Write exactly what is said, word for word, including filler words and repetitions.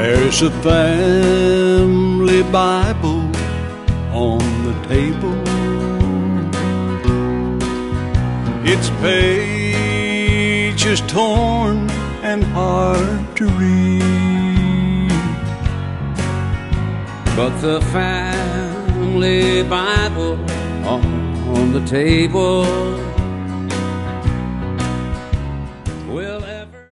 There's a family Bible on the table. Its pages torn and hard to read, but the family Bible on the table